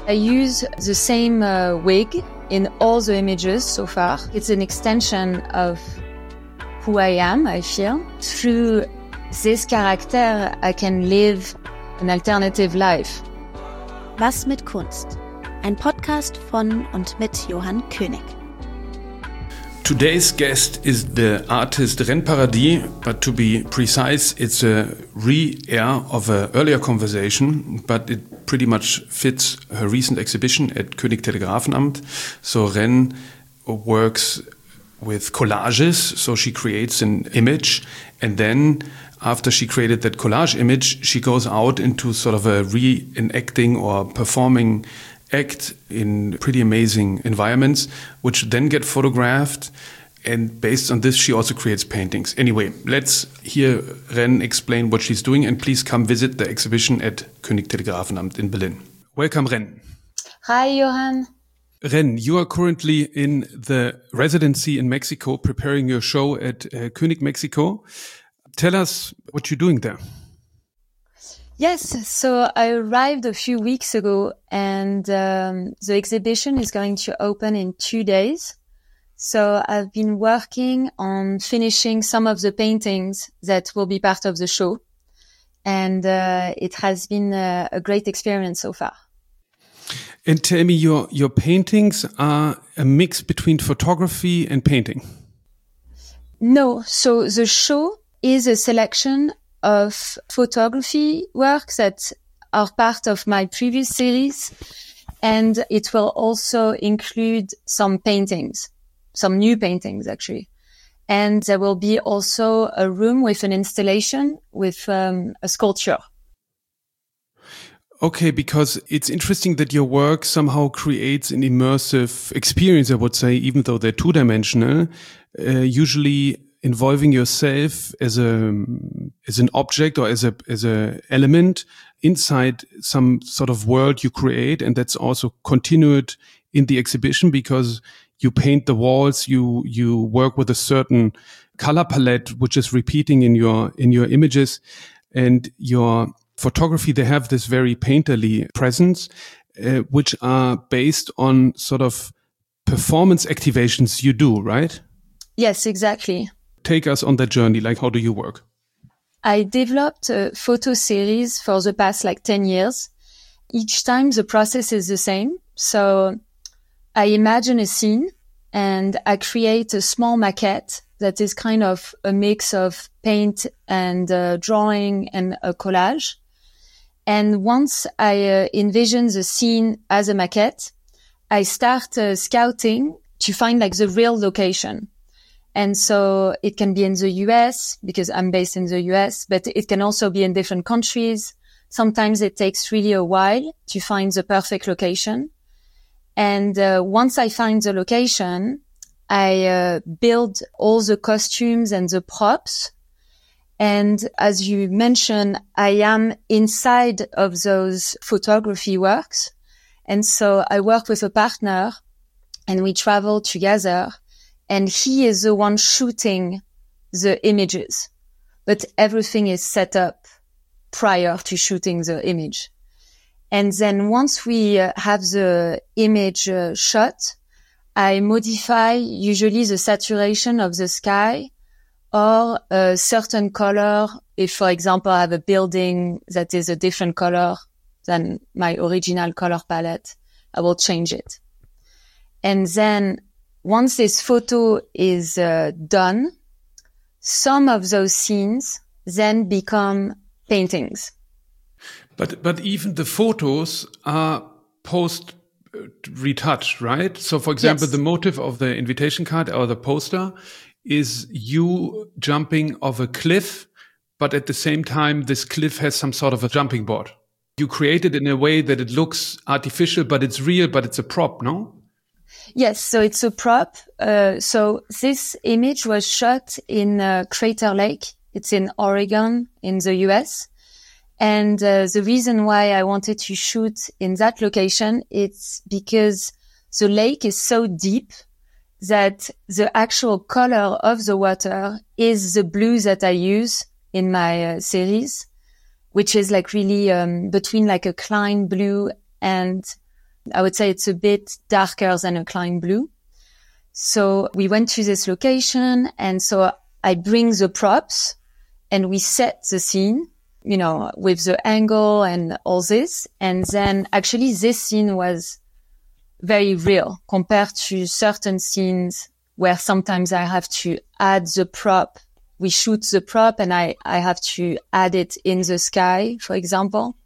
I use the same wig in all the images so far. It's an extension of who I am, I feel. Through this character, I can live an alternative life. Was mit Kunst? Ein Podcast von und mit Johann König. Today's guest is the artist Ren Paradis, but to be precise, it's a re-air of an earlier conversation, but it pretty much fits her recent exhibition at König Telegrafenamt. So Ren works with collages, so she creates an image, and then after she created that collage image, she goes out into sort of a reenacting or performing act in pretty amazing environments, which then get photographed. And based on this, she also creates paintings. Anyway, let's hear Ren explain what she's doing, and please come visit the exhibition at König Telegrafenamt in Berlin. Welcome, Ren. Hi, Johann. Ren, you are currently in the residency in Mexico, preparing your show at König Mexico. Tell us what you're doing there. Yes, so I arrived a few weeks ago, and the exhibition is going to open in 2 days. So I've been working on finishing some of the paintings that will be part of the show. And it has been a great experience so far. And tell me, your paintings are a mix between photography and painting? No, so the show is a selection of photography works that are part of my previous series, and it will also include some paintings, some new paintings actually. And there will be also a room with an installation with a sculpture. Okay, because it's interesting that your work somehow creates an immersive experience, I would say, even though they're two-dimensional, usually involving yourself as an object or as a element inside some sort of world you create, and that's also continued in the exhibition because you paint the walls, you work with a certain color palette which is repeating in your images, and your photography, they have this very painterly presence, which are based on sort of performance activations you do, right? Yes, exactly. Take us on that journey. Like, how do you work? I developed a photo series for the past 10 years. Each time the process is the same. So I imagine a scene and I create a small maquette that is kind of a mix of paint and drawing and a collage. And once I envision the scene as a maquette, I start scouting to find the real location. And so it can be in the US because I'm based in the US, but it can also be in different countries. Sometimes it takes really a while to find the perfect location. And once I find the location, I build all the costumes and the props. And as you mentioned, I am inside of those photography works. And so I work with a partner and we travel together. And he is the one shooting the images, but everything is set up prior to shooting the image. And then once we have the image shot, I modify usually the saturation of the sky or a certain color. If, for example, I have a building that is a different color than my original color palette, I will change it. And then once this photo is done, some of those scenes then become paintings. But even the photos are post-retouched, right? So, for example, Yes. The motive of the invitation card or the poster is you jumping off a cliff, but at the same time, this cliff has some sort of a jumping board. You create it in a way that it looks artificial, but it's real, but it's a prop, no? Yes, so it's a prop. So this image was shot in Crater Lake. It's in Oregon in the US. And the reason why I wanted to shoot in that location, it's because the lake is so deep that the actual color of the water is the blue that I use in my series, which is really between a Klein blue and I would say it's a bit darker than a Klein blue. So we went to this location, and so I bring the props and we set the scene, you know, with the angle and all this. And then actually this scene was very real compared to certain scenes where sometimes I have to add the prop. We shoot the prop and I have to add it in the sky, for example.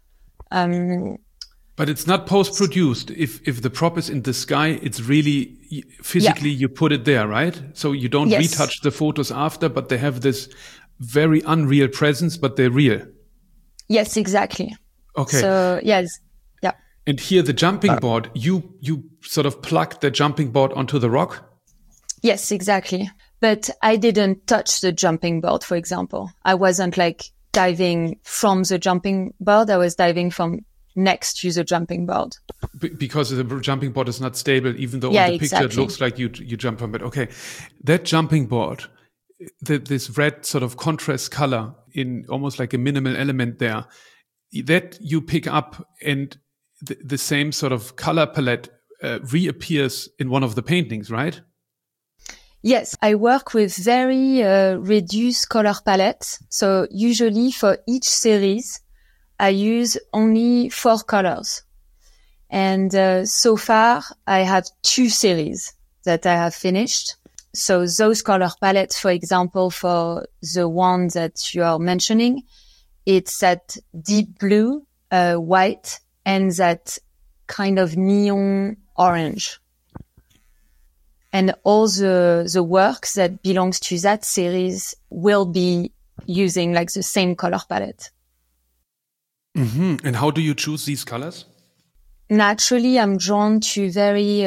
But it's not post-produced. If the prop is in the sky, it's really physically you put it there, right? So you don't retouch the photos after, but they have this very unreal presence, but they're real. Yes, exactly. Okay. So yes, yeah. And here the jumping board, you sort of plugged the jumping board onto the rock? Yes, exactly. But I didn't touch the jumping board, for example. I wasn't like diving from the jumping board. I was diving from next to the jumping board. Because the jumping board is not stable, even though on the picture it looks like you jump from it. Okay. That jumping board, this red sort of contrast color in almost like a minimal element there, that you pick up and the same sort of color palette reappears in one of the paintings, right? Yes, I work with very reduced color palettes. So usually for each series, I use only 4 colors. And so far, I have 2 series that I have finished. So those color palettes, for example, for the one that you are mentioning, it's that deep blue, white, and that kind of neon orange. And all the works that belongs to that series will be using like the same color palette. Mm-hmm. And how do you choose these colors? Naturally, I'm drawn to very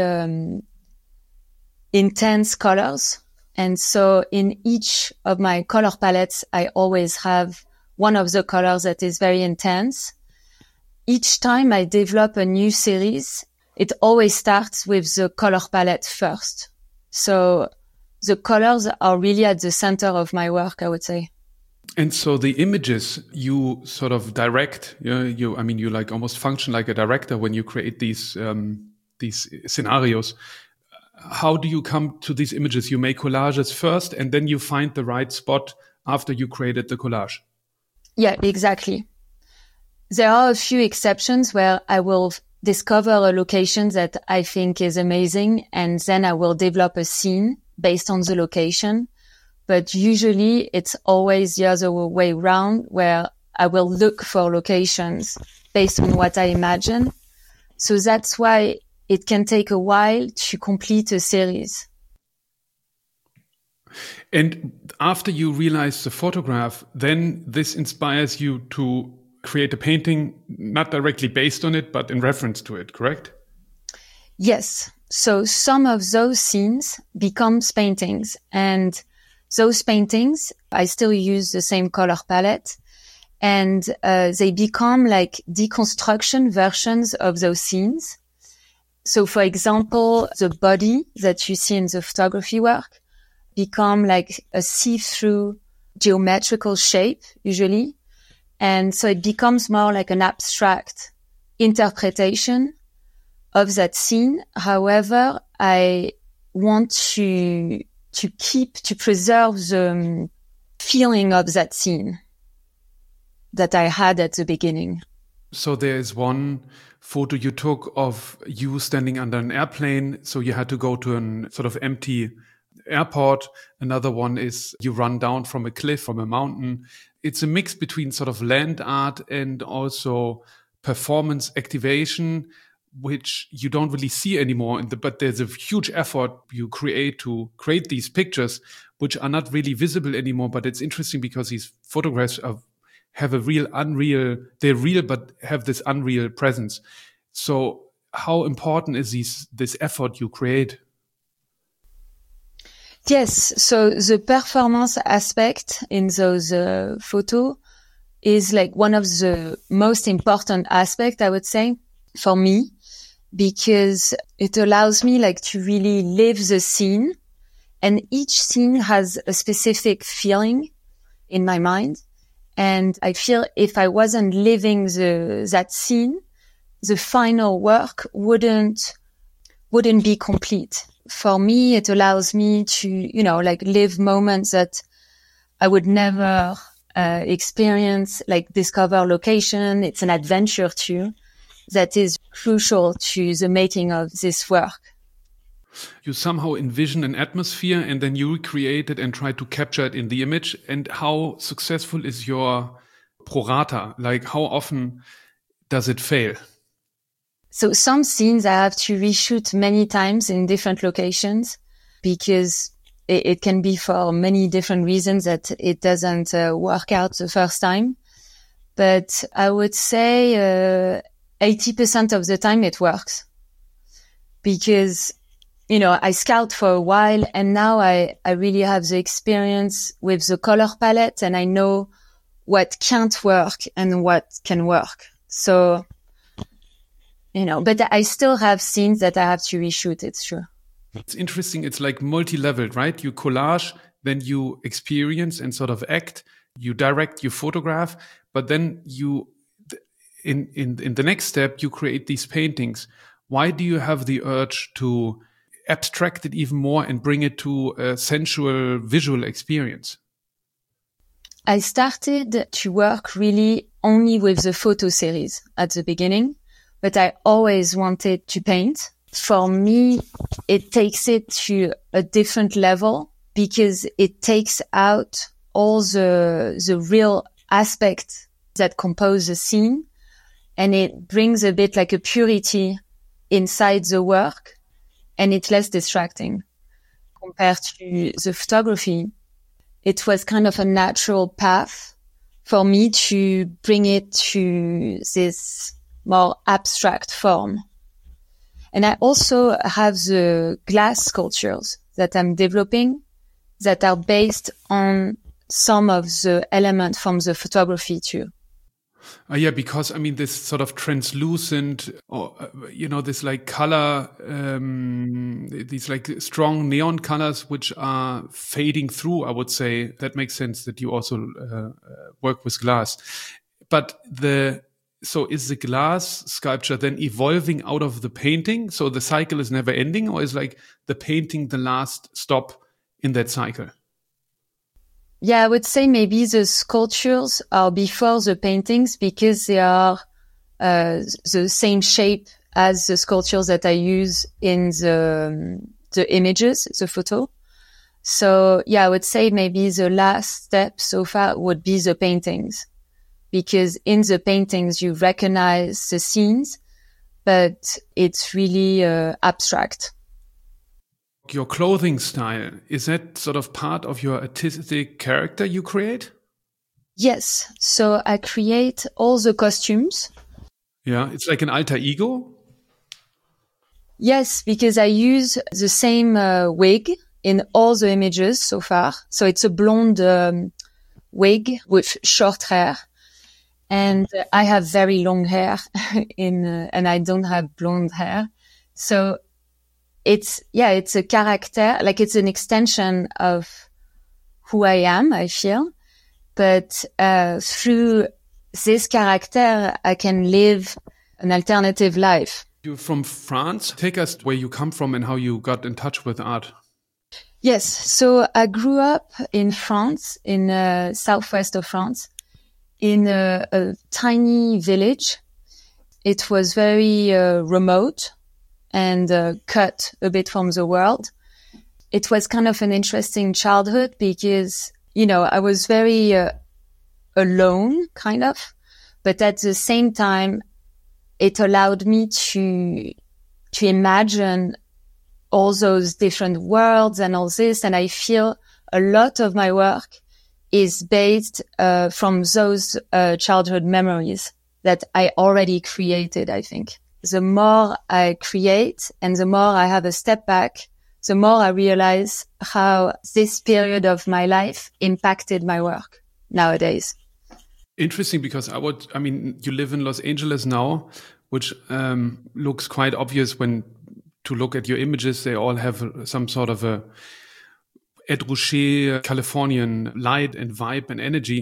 intense colors. And so in each of my color palettes, I always have one of the colors that is very intense. Each time I develop a new series, it always starts with the color palette first. So the colors are really at the center of my work, I would say. And so the images you sort of direct, you like almost function like a director when you create these scenarios. How do you come to these images? You make collages first, and then you find the right spot after you created the collage. Yeah, exactly. There are a few exceptions where I will discover a location that I think is amazing, and then I will develop a scene based on the location. But usually it's always the other way around, where I will look for locations based on what I imagine. So that's why it can take a while to complete a series. And after you realize the photograph, then this inspires you to create a painting, not directly based on it, but in reference to it, correct? Yes. So some of those scenes becomes paintings, and those paintings, I still use the same color palette, and they become like deconstruction versions of those scenes. So for example, the body that you see in the photography work become like a see-through geometrical shape, usually. And so it becomes more like an abstract interpretation of that scene. However, I want to preserve the feeling of that scene that I had at the beginning. So there is one photo you took of you standing under an airplane. So you had to go to an sort of empty airport. Another one is you run down from a cliff, from a mountain. It's a mix between sort of land art and also performance activation, which you don't really see anymore. But there's a huge effort you create to create these pictures, which are not really visible anymore. But it's interesting because these photographs have a real unreal, they're real, but have this unreal presence. So how important is this effort you create? Yes. So the performance aspect in those photos is like one of the most important aspects, I would say, for me, because it allows me like to really live the scene, and each scene has a specific feeling in my mind. And I feel if I wasn't living that scene, the final work wouldn't be complete. For me, it allows me to, like live moments that I would never experience, like discover location. It's an adventure too that is crucial to the making of this work. You somehow envision an atmosphere and then you recreate it and try to capture it in the image. And how successful is your pro rata? Like how often does it fail? So some scenes I have to reshoot many times in different locations because it can be for many different reasons that it doesn't work out the first time. But I would say 80% of the time it works because, I scout for a while and now I really have the experience with the color palette and I know what can't work and what can work. So, but I still have scenes that I have to reshoot, it's true. It's interesting. It's like multi-leveled, right? You collage, then you experience and sort of act, you direct, you photograph, but then you, in the next step, you create these paintings. Why do you have the urge to abstract it even more and bring it to a sensual visual experience? I started to work really only with the photo series at the beginning, but I always wanted to paint. For me, it takes it to a different level because it takes out all the real aspects that compose the scene and it brings a bit like a purity inside the work and it's less distracting compared to the photography. It was kind of a natural path for me to bring it to this more abstract form. And I also have the glass sculptures that I'm developing that are based on some of the elements from the photography too. Yeah, because this sort of translucent, or this like color, these like strong neon colors which are fading through. I would say that makes sense that you also work with glass. But so is the glass sculpture then evolving out of the painting? So the cycle is never ending, or is like the painting the last stop in that cycle? Yeah, I would say maybe the sculptures are before the paintings because they are the same shape as the sculptures that I use in the images, the photo. So yeah, I would say maybe the last step so far would be the paintings. Because in the paintings, you recognize the scenes, but it's really abstract. Your clothing style, is that sort of part of your artistic character you create? Yes. So I create all the costumes. Yeah, it's like an alter ego? Yes, because I use the same wig in all the images so far. So it's a blonde wig with short hair. And I have very long hair and I don't have blonde hair. So it's a character, like it's an extension of who I am, I feel. But, through this character, I can live an alternative life. You're from France. Take us where you come from and how you got in touch with art. Yes. So I grew up in France, in southwest of France, in a tiny village. It was very remote and cut a bit from the world. It was kind of an interesting childhood because, I was very alone, kind of. But at the same time, it allowed me to imagine all those different worlds and all this. And I feel a lot of my work is based from those childhood memories that I already created, I think. The more I create and the more I have a step back, the more I realize how this period of my life impacted my work nowadays. Interesting, because you live in Los Angeles now, which looks quite obvious when to look at your images. They all have some sort of a Ed Ruscha Californian light and vibe and energy.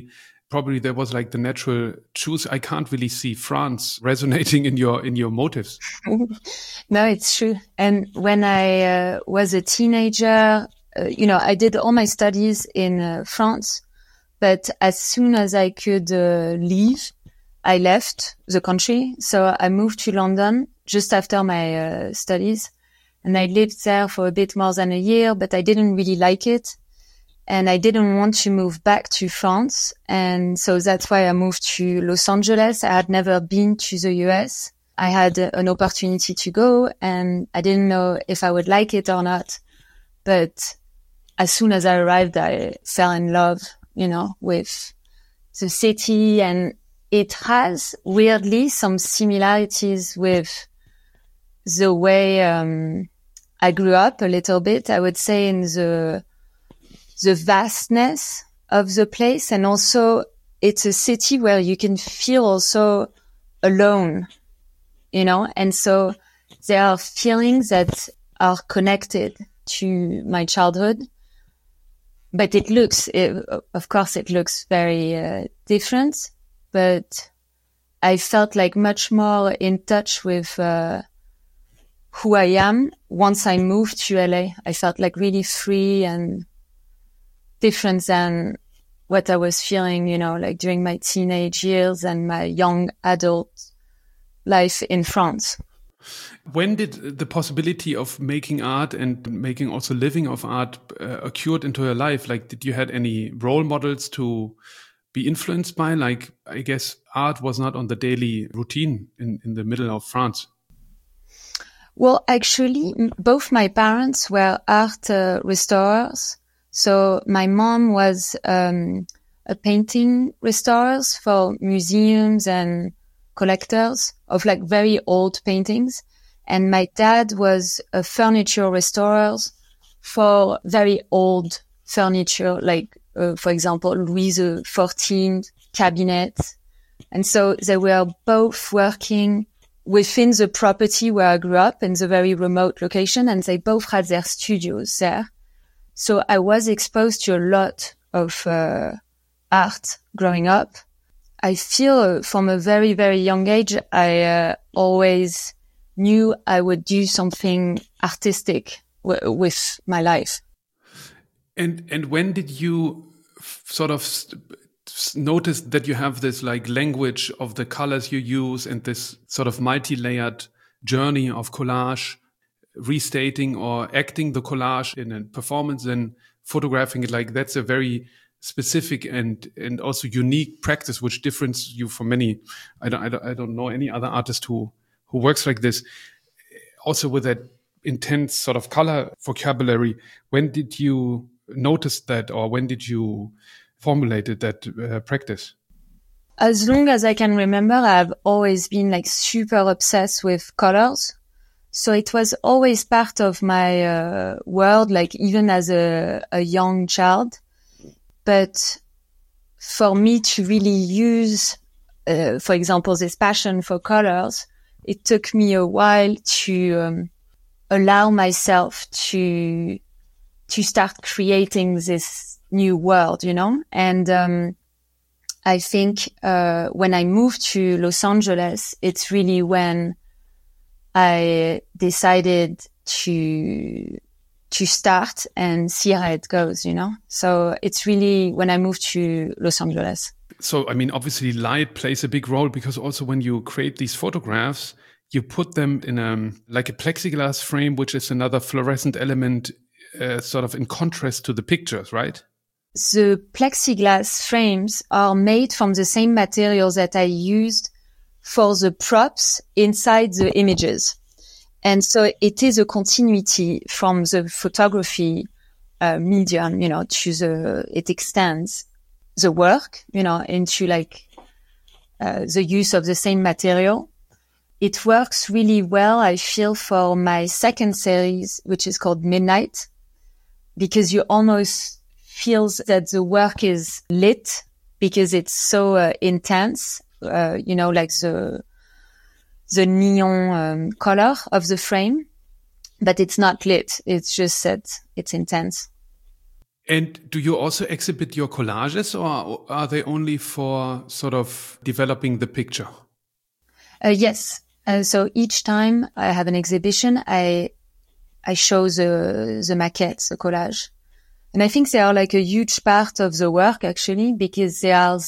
probably there was like the natural choose. I can't really see France resonating in your motives. No, it's true. And when I was a teenager, I did all my studies in France, but as soon as I could leave, I left the country. So I moved to London just after my studies, and I lived there for a bit more than a year, but I didn't really like it. And I didn't want to move back to France. And so that's why I moved to Los Angeles. I had never been to the US. I had an opportunity to go, and I didn't know if I would like it or not. But as soon as I arrived, I fell in love, with the city. And it has weirdly some similarities with the way I grew up a little bit, I would say, in the vastness of the place. And also it's a city where you can feel also alone, and so there are feelings that are connected to my childhood, but of course it looks very different, but I felt like much more in touch with who I am once I moved to LA. I felt like really free and different than what I was feeling, like during my teenage years and my young adult life in France. When did the possibility of making art and making also living of art occurred into your life? Like, did you had any role models to be influenced by? Like, I guess art was not on the daily routine in the middle of France. Well, actually, both my parents were art restorers. So my mom was a painting restorer for museums and collectors of like very old paintings. And my dad was a furniture restorer for very old furniture, like, for example, Louis XIV cabinet. And so they were both working within the property where I grew up in the very remote location, and they both had their studios there. So I was exposed to a lot of art growing up. I feel from a very, very young age, I always knew I would do something artistic with my life. And when did you sort of notice that you have this like language of the colors you use and this sort of multi-layered journey of collage, restating or acting the collage in a performance and photographing it? Like, that's a very specific and also unique practice, which differentiates you from many. I don't know any other artist who works like this. Also with that intense sort of color vocabulary. When did you notice that, or when did you formulated that practice? As long as I can remember, I've always been like super obsessed with colors. So it was always part of my world, like even as a young child. But for me to really use, for example, this passion for colors, it took me a while to allow myself to start creating this new world, And I think when I moved to Los Angeles, it's really when I decided to start and see how it goes, So it's really when I moved to Los Angeles. So, I mean, obviously light plays a big role, because also when you create these photographs, you put them in like a plexiglass frame, which is another fluorescent element, sort of in contrast to the pictures, right? The plexiglass frames are made from the same materials that I used for the props inside the images. And so it is a continuity from the photography medium, it extends the work, into like the use of the same material. It works really well, I feel, for my second series, which is called Midnight, because you almost feels that the work is lit because it's so intense, like the neon color of the frame, but it's not lit. It's just that it's intense. And do you also exhibit your collages, or are they only for sort of developing the picture? Yes. So each time I have an exhibition, I show the maquettes, the collage. And I think they are like a huge part of the work, actually, because they are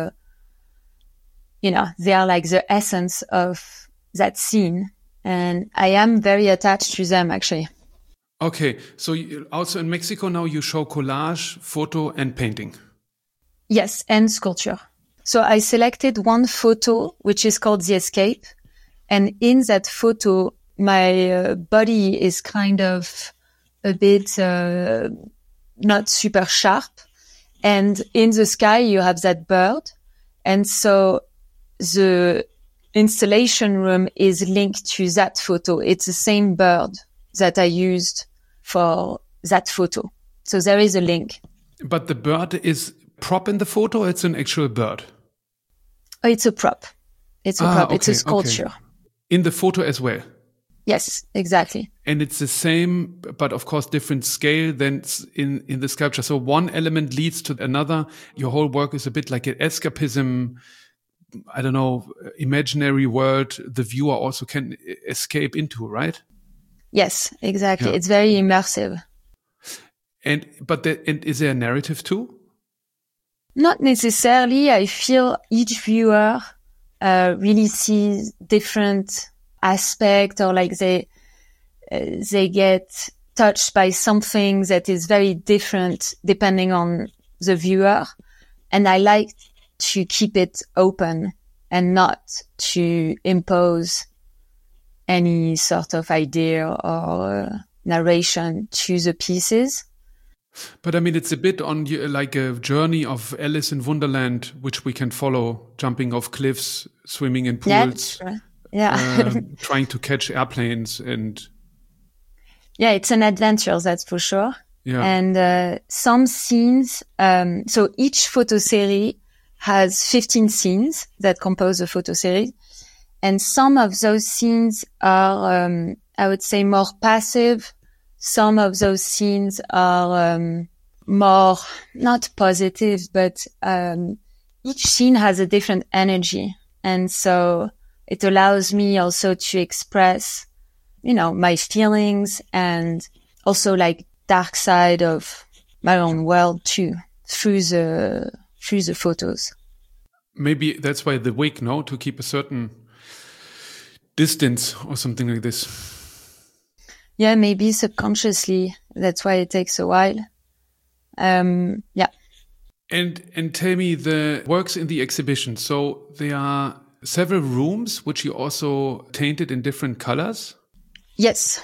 they are like the essence of that scene. And I am very attached to them, actually. Okay. So also in Mexico now you show collage, photo and painting. Yes. And sculpture. So I selected one photo, which is called The Escape. And in that photo, my body is kind of a bit not super sharp. And in the sky, you have that bird. And so the installation room is linked to that photo. It's the same bird that I used for that photo. So there is a link. But the bird is prop in the photo, or it's an actual bird? Oh, it's a prop. It's a prop. Okay, it's a sculpture. Okay. In the photo as well? Yes, exactly. And it's the same, but of course different scale than in the sculpture. So one element leads to another. Your whole work is a bit like an escapism, I don't know, imaginary world the viewer also can escape into, right? Yes, exactly. Yeah. It's very immersive. And is there a narrative too? Not necessarily. I feel each viewer really sees different aspect, or like they get touched by something that is very different depending on the viewer. And I like to keep it open and not to impose any sort of idea or narration to the pieces. But I mean, it's a bit on like a journey of Alice in Wonderland, which we can follow, jumping off cliffs, swimming in pools. Yeah, yeah. Trying to catch airplanes and... Yeah, it's an adventure, that's for sure. Yeah. And some scenes, so each photo series has 15 scenes that compose a photo series. And some of those scenes are, I would say, more passive. Some of those scenes are more, not positive, but each scene has a different energy. And so it allows me also to express, my feelings and also like dark side of my own world too, through the photos. Maybe that's why the wig, no? To keep a certain distance or something like this. Yeah, maybe subconsciously. That's why it takes a while. Yeah. And tell me the works in the exhibition. So there are several rooms which you also painted in different colors? Yes.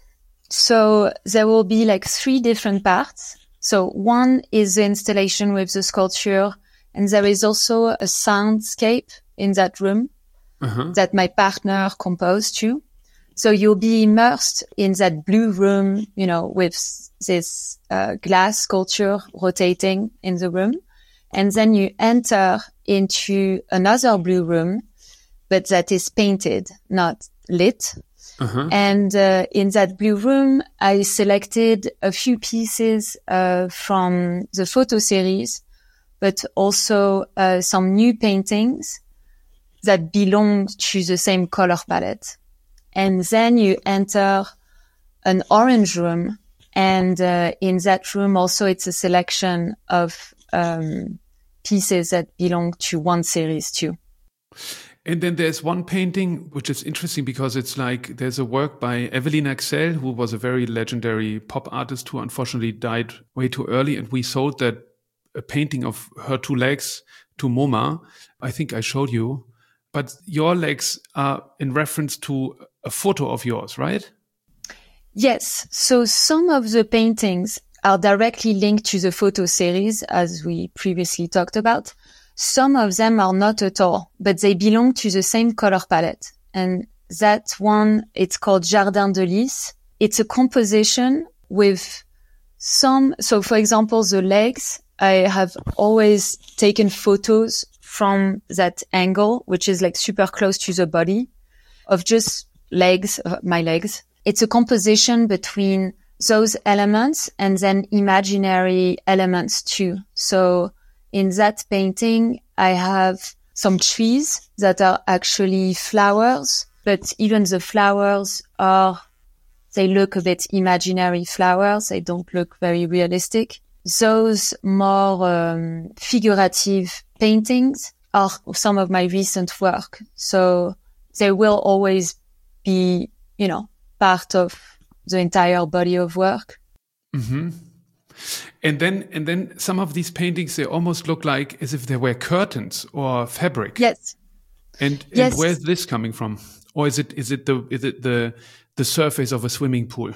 So there will be like 3 different parts. So one is the installation with the sculpture, and there is also a soundscape in that room that my partner composed too. So you'll be immersed in that blue room, with this glass sculpture rotating in the room. And then you enter into another blue room, but that is painted, not lit. And in that blue room, I selected a few pieces from the photo series, but also some new paintings that belong to the same color palette. And then you enter an orange room. And in that room also it's a selection of pieces that belong to one series too. And then there's one painting which is interesting because it's like there's a work by Evelyn Axel, who was a very legendary pop artist who unfortunately died way too early. And we sold that a painting of her 2 legs to MoMA. I think I showed you. But your legs are in reference to a photo of yours, right? Yes. So some of the paintings are directly linked to the photo series, as we previously talked about. Some of them are not at all, but they belong to the same color palette. And that one, it's called Jardin de Lys. It's a composition with some, so for example, the legs, I have always taken photos from that angle, which is like super close to the body, of just legs, my legs. It's a composition between those elements and then imaginary elements too. So in that painting, I have some trees that are actually flowers, but even the flowers they look a bit imaginary flowers. They don't look very realistic. Those more figurative paintings are some of my recent work. So they will always be, part of the entire body of work. Mm-hmm. And then some of these paintings, they almost look like as if they were curtains or fabric. Yes. And yes. Where's this coming from? Or is it the surface of a swimming pool?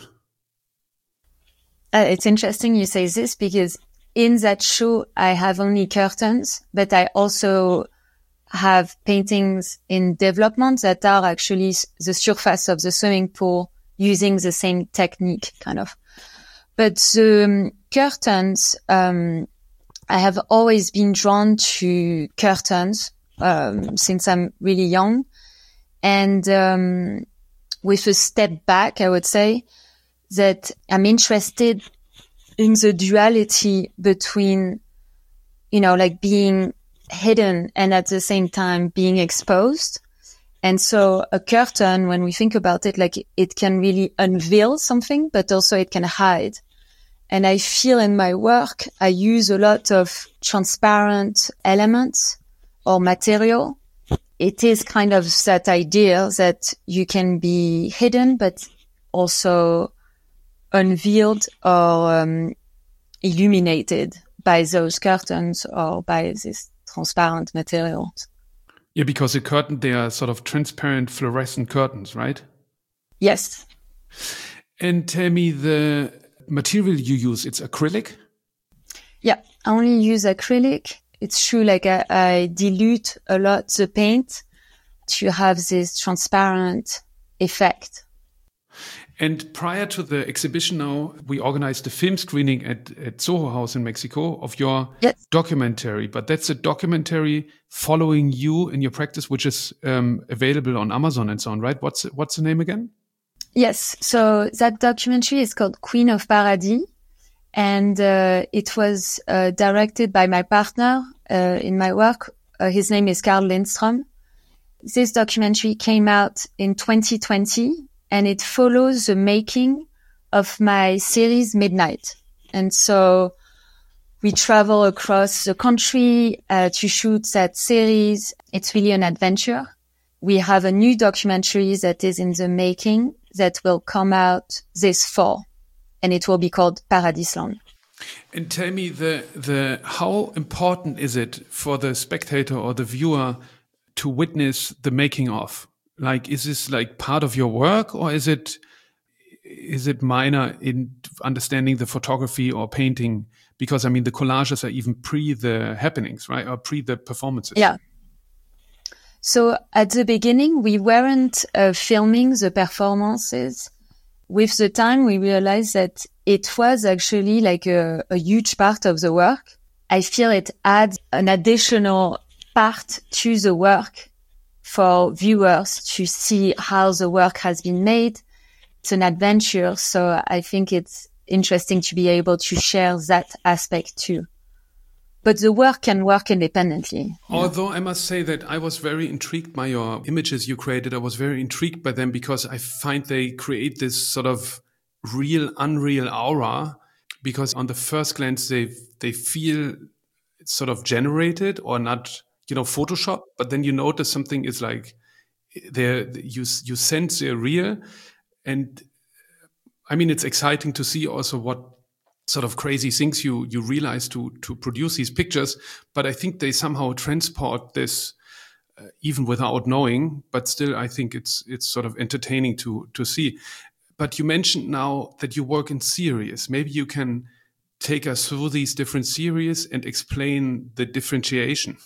It's interesting you say this because in that show, I have only curtains, but I also have paintings in development that are actually the surface of the swimming pool using the same technique, kind of. But the curtains, I have always been drawn to curtains since I'm really young. And with a step back, I would say that I'm interested in the duality between, like being hidden and at the same time being exposed. And so a curtain, when we think about it, like it can really unveil something, but also it can hide. And I feel in my work, I use a lot of transparent elements or material. It is kind of that idea that you can be hidden, but also unveiled or illuminated by those curtains or by these transparent materials. Yeah, because a curtain, they are sort of transparent fluorescent curtains, right? Yes. And tell me, the material you use, it's acrylic? Yeah, I only use acrylic. It's true, like I dilute a lot the paint to have this transparent effect. And prior to the exhibition now, we organized a film screening at Soho House in Mexico of your documentary. But that's a documentary following you in your practice, which is available on Amazon and so on, right? What's the name again? Yes. So that documentary is called Queen of Paradis. And it was directed by my partner in my work. His name is Carl Lindström. This documentary came out in 2020. And it follows the making of my series Midnight. And so we travel across the country to shoot that series. It's really an adventure. We have a new documentary that is in the making that will come out this fall. And it will be called Paradisland. And tell me, the how important is it for the spectator or the viewer to witness the making of? Like, is this like part of your work, or is it minor in understanding the photography or painting? Because I mean, the collages are even pre the happenings, right? Or pre the performances. Yeah. So at the beginning, we weren't filming the performances. With the time, we realized that it was actually like a huge part of the work. I feel it adds an additional part to the work for viewers to see how the work has been made. It's an adventure, so I think it's interesting to be able to share that aspect too. But the work can work independently. Although I must say that I was very intrigued by your images you created. I was very intrigued by them because I find they create this sort of real, unreal aura, because on the first glance, they feel sort of generated or not, Photoshop, but then you notice something is like you sense they're real. And I mean, it's exciting to see also what sort of crazy things you realize to produce these pictures. But I think they somehow transport this even without knowing, but still I think it's sort of entertaining to see. But you mentioned now that you work in series. Maybe you can take us through these different series and explain the differentiation.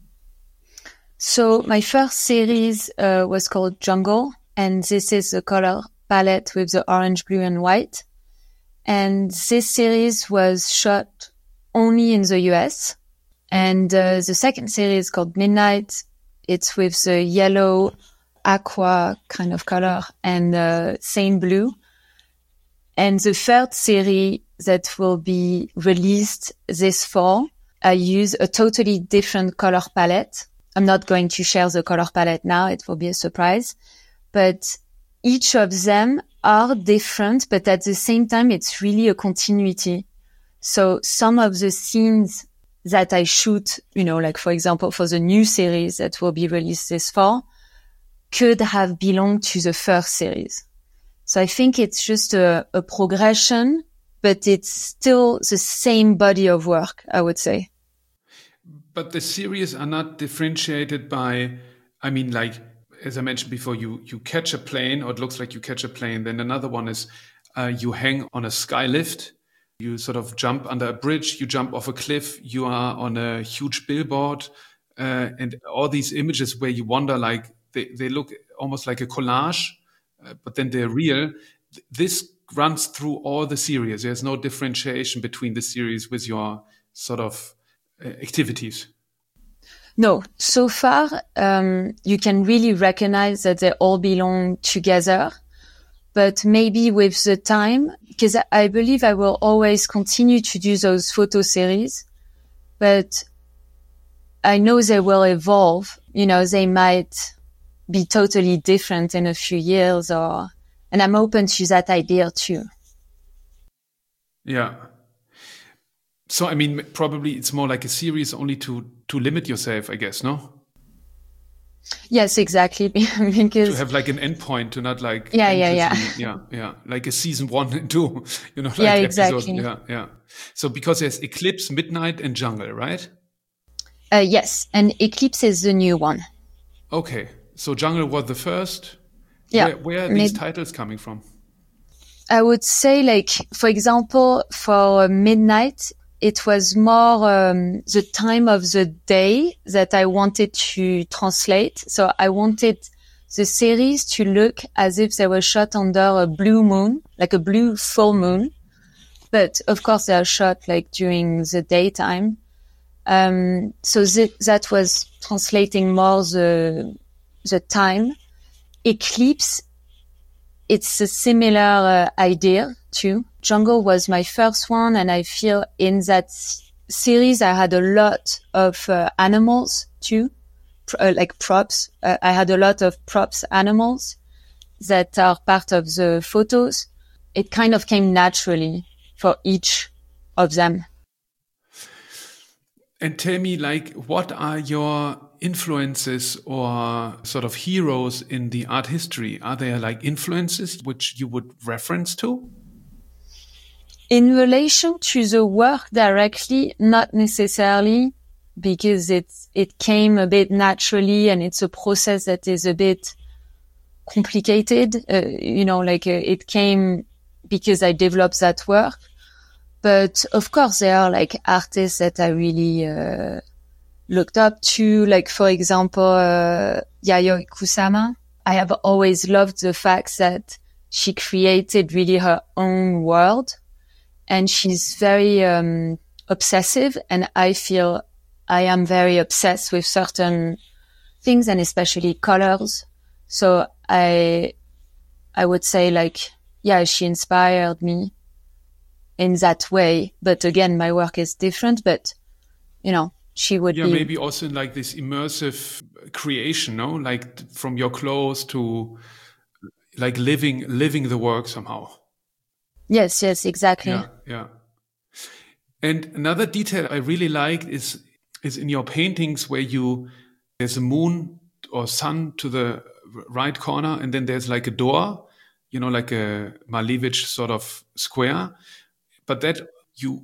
So my first series was called Jungle, and this is the color palette with the orange, blue, and white. And this series was shot only in the US. And the second series called Midnight, it's with the yellow, aqua kind of color and same blue. And the third series that will be released this fall, I use a totally different color palette. I'm not going to share the color palette now. It will be a surprise. But each of them are different, but at the same time, it's really a continuity. So some of the scenes that I shoot, like for example, for the new series that will be released this fall, could have belonged to the first series. So I think it's just a progression, but it's still the same body of work, I would say. But the series are not differentiated by, like, as I mentioned before, you catch a plane, or it looks like you catch a plane. Then another one is you hang on a sky lift. You sort of jump under a bridge, you jump off a cliff, you are on a huge billboard, and all these images where you wonder, like, they look almost like a collage, but then they're real. This runs through all the series. There's no differentiation between the series with your sort of activities. No, so far, you can really recognize that they all belong together. But maybe with the time, because I believe I will always continue to do those photo series, but I know they will evolve. They might be totally different in a few years, and I'm open to that idea too. Yeah. So, probably it's more like a series only to limit yourself, I guess, no? Yes, exactly. Because to have like an endpoint, to not like yeah, like a season 1 and 2, like exactly. Yeah. So because there's Eclipse, Midnight, and Jungle, right? Yes, and Eclipse is the new one. Okay, so Jungle was the first. Yeah. Where are these titles coming from? I would say, like, for example, for Midnight, it was more the time of the day that I wanted to translate. So I wanted the series to look as if they were shot under a blue moon, like a blue full moon. But of course, they are shot like during the daytime. So that was translating more the time. Eclipse, it's a similar idea too. Jungle was my first one, and I feel in that series I had a lot of animals too, like props. I had a lot of props animals that are part of the photos. It kind of came naturally for each of them. And tell me, like, what are your influences or sort of heroes in the art history? Are there like influences which you would reference to? In relation to the work directly, not necessarily, because it came a bit naturally, and it's a process that is a bit complicated. It came because I developed that work. But of course, there are like artists that I really looked up to, like, for example, Yayoi Kusama. I have always loved the fact that she created really her own world. And she's very obsessive, and I feel I am very obsessed with certain things, and especially colors. So I would say, like, yeah, she inspired me in that way. But again, my work is different, but, she would be... maybe also in like this immersive creation, no? Like from your clothes to like living the work somehow. Yes, exactly. Yeah. And another detail I really liked is in your paintings where there's a moon or sun to the right corner, and then there's like a door, like a Malevich sort of square, but that you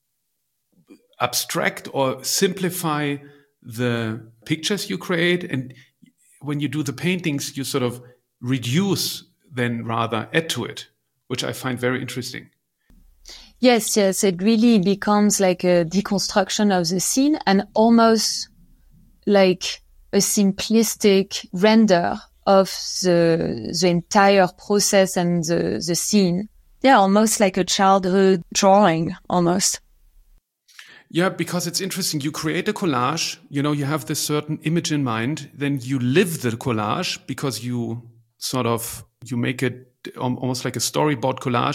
abstract or simplify the pictures you create, and when you do the paintings, you sort of reduce, then rather add to it, which I find very interesting. Yes, it really becomes like a deconstruction of the scene, and almost like a simplistic render of the entire process and the scene. Yeah, almost like a childhood drawing, almost. Yeah, because it's interesting. You create a collage, you have this certain image in mind, then you live the collage because you make it almost like a storyboard collage.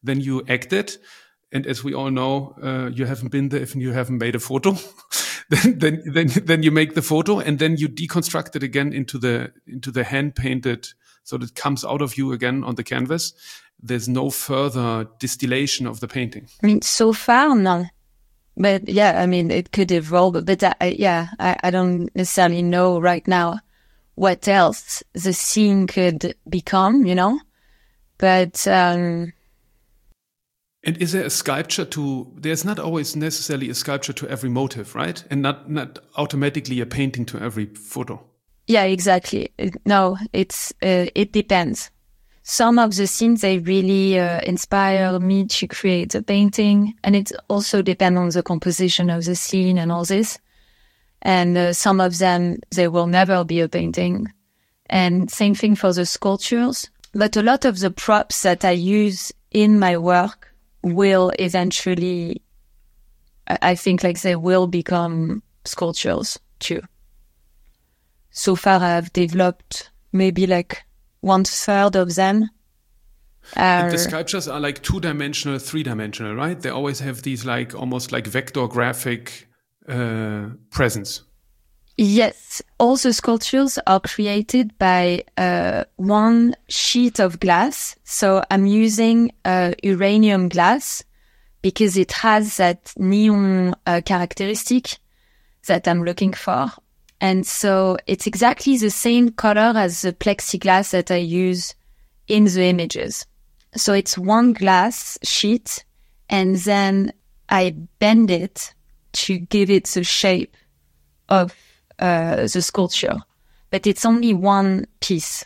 then you act it. And as we all know, you haven't been there if you haven't made a photo. then you make the photo, and then you deconstruct it again into the hand painted, so that it comes out of you again on the canvas. There's no further distillation of the painting. I mean, so far, no. But yeah, I mean, it could evolve. But I don't necessarily know right now what else the scene could become, you know? But... And is there a sculpture there's not always necessarily a sculpture to every motive, right? And not automatically a painting to every photo. Yeah, exactly. No, it depends. Some of the scenes, they really inspire me to create a painting. And it also depends on the composition of the scene and all this. And some of them, they will never be a painting. And same thing for the sculptures. But a lot of the props that I use in my work will eventually, I think, like, they will become sculptures too. So far, I've developed maybe like 1/3 of them. And the sculptures are like 2-dimensional, 3-dimensional, right? They always have these like almost like vector graphic presence. Yes, all the sculptures are created by one sheet of glass. So I'm using uranium glass because it has that neon characteristic that I'm looking for. And so it's exactly the same color as the plexiglass that I use in the images. So it's one glass sheet, and then I bend it to give it the shape of the sculpture. But it's only one piece.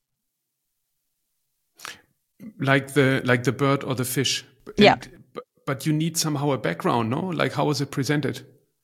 Like the bird or the fish. Yeah. But you need somehow a background, no? Like, how is it presented?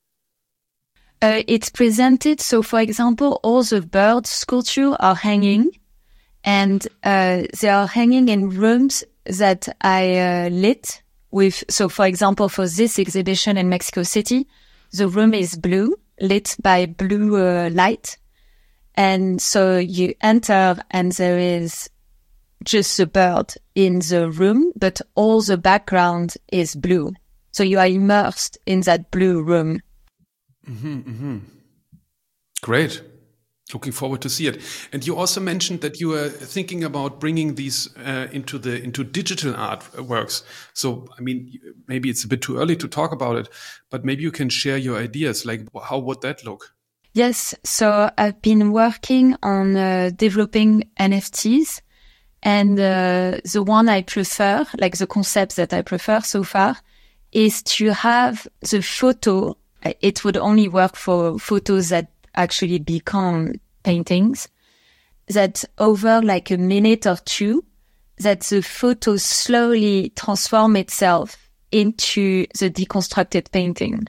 It's presented, so for example, all the bird sculptures are hanging, and they are hanging in rooms that I lit with. So for example, for this exhibition in Mexico City, the room is blue, lit by blue light. And so you enter and there is just the bird in the room, but all the background is blue. So you are immersed in that blue room. Mm-hmm, mm-hmm. Great. Looking forward to see it. And you also mentioned that you were thinking about bringing these into digital artworks. So, I mean, maybe it's a bit too early to talk about it, but maybe you can share your ideas. Like, how would that look? Yes. So I've been working on developing NFTs, and the one I prefer, like the concept that I prefer so far, is to have the photo. It would only work for photos that actually become paintings, that over like a minute or two, that the photo slowly transform itself into the deconstructed painting.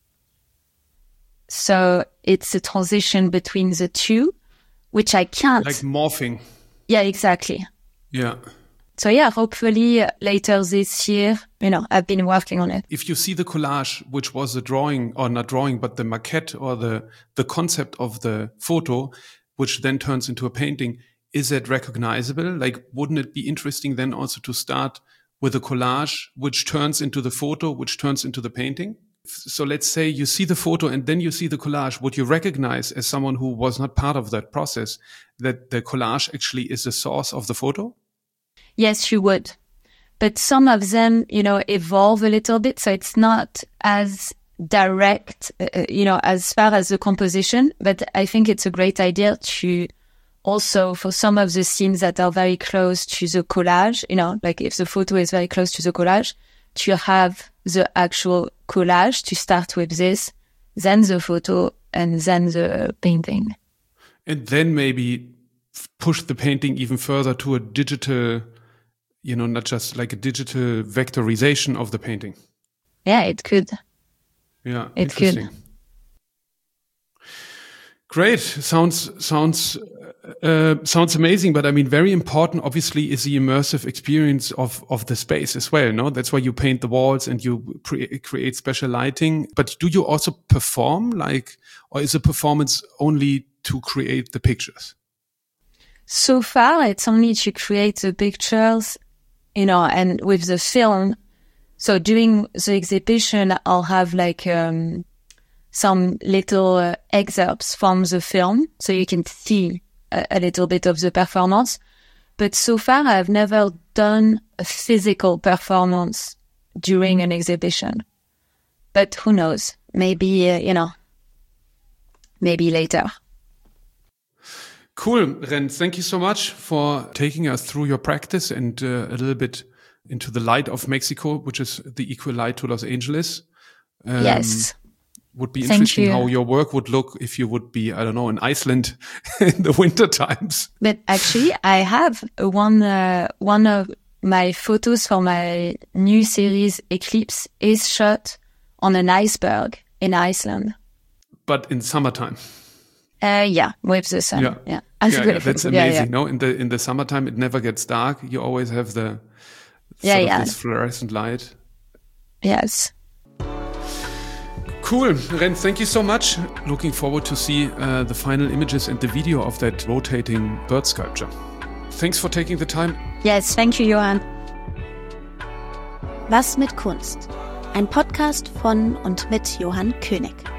So it's a transition between the two, which I can't. Like morphing. Yeah, exactly. Yeah. So yeah, hopefully later this year, I've been working on it. If you see the collage, which was the drawing, or not drawing, but the maquette or the concept of the photo, which then turns into a painting, is that recognizable? Like, wouldn't it be interesting then also to start with a collage, which turns into the photo, which turns into the painting? So let's say you see the photo and then you see the collage. Would you recognize, as someone who was not part of that process, that the collage actually is the source of the photo? Yes, you would. But some of them, evolve a little bit. So it's not as direct, as far as the composition. But I think it's a great idea to also, for some of the scenes that are very close to the collage, like if the photo is very close to the collage, to have the actual collage, to start with this, then the photo, and then the painting. And then maybe push the painting even further to a digital, not just like a digital vectorization of the painting. Yeah, it could. Yeah, it could. Great. Sounds amazing, but I mean, very important, obviously, is the immersive experience of the space as well, no? That's why you paint the walls and you create special lighting. But do you also perform, or is the performance only to create the pictures? So far, it's only to create the pictures, and with the film, so during the exhibition, I'll have like some little excerpts from the film, so you can see a little bit of the performance. But so far, I've never done a physical performance during an exhibition. But who knows? Maybe, maybe later. Cool, Ren. Thank you so much for taking us through your practice and a little bit into the light of Mexico, which is the equal light to Los Angeles. Yes. Would be interesting how your work would look if you would be, I don't know, in Iceland in the winter times. But actually, I have one of my photos for my new series Eclipse is shot on an iceberg in Iceland. But in summertime. Yeah, with the sun. Yeah. That's amazing. Yeah. No, in the summertime it never gets dark. You always have the this fluorescent light. Yes. Cool, Ren. Thank you so much. Looking forward to see the final images and the video of that rotating bird sculpture. Thanks for taking the time. Yes, thank you, Johann. Was mit Kunst? Ein Podcast von und mit Johann König.